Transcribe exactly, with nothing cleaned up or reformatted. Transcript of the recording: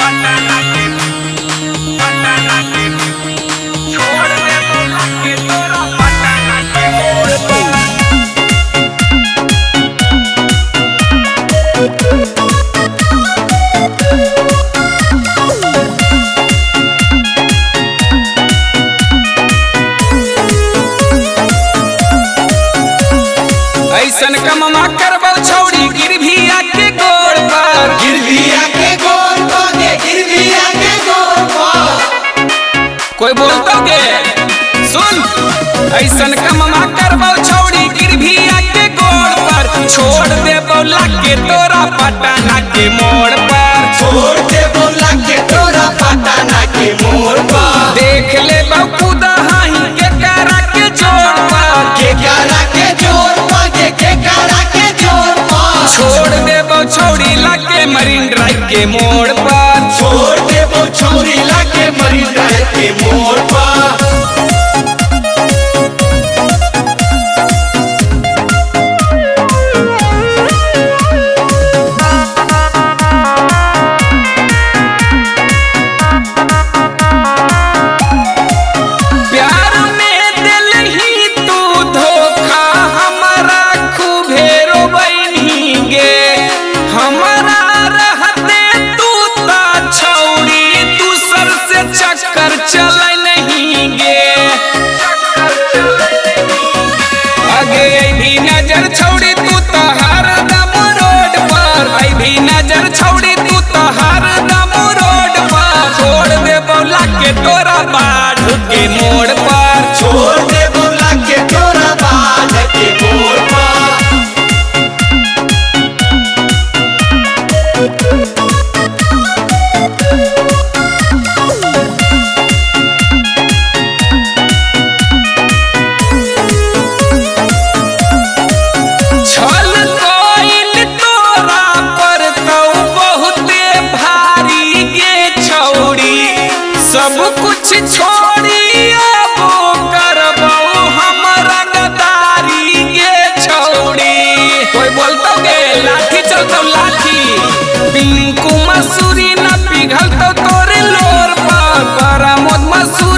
ऐसन कममा करबो छौड़ी गिरभिया के गोड़ पर गिरभिया के गोड़ पर गिरभिया के गोड़ पर कोई बोलतो के सुन ऐसन कममा करबो छौड़ी गिरभिया के गोड़ पर छोड़ देबो लाके तोरा पटना के मोड़ पर छोड़ देबो लाके तोरा पटना के मोड़ पर देख लेबो खुदा हाही के करा के जोड़ पर के करा के जोड़ पर के करा के जोड़ पर छोड़ देबो छौड़ी लाके मरीन ड्राइव के मोड़ पर छोड़ देबो छौड़ी लाके मरीन ड्राइव के मोड़ पर चक्कर चल नहीं गे आगे भी नजर छौड़ी तू तो हर दम रोड पर आई भी नजर छौड़ी तू तो हर दम रोड पर छोड़ देबो लाके तोरा बाढ़ के मोड़ पर छोड़ देबो लाके तोरा बाढ़ के मोड़ पर सब कुछ छोड़ी अब करबो हम रंगदारी गे छौड़ी कोई बोलतो गे लाठी चलतो लाठी पिंकू मसूरी न पिघलतो तोरे लोर पर प्रमोद मसूरी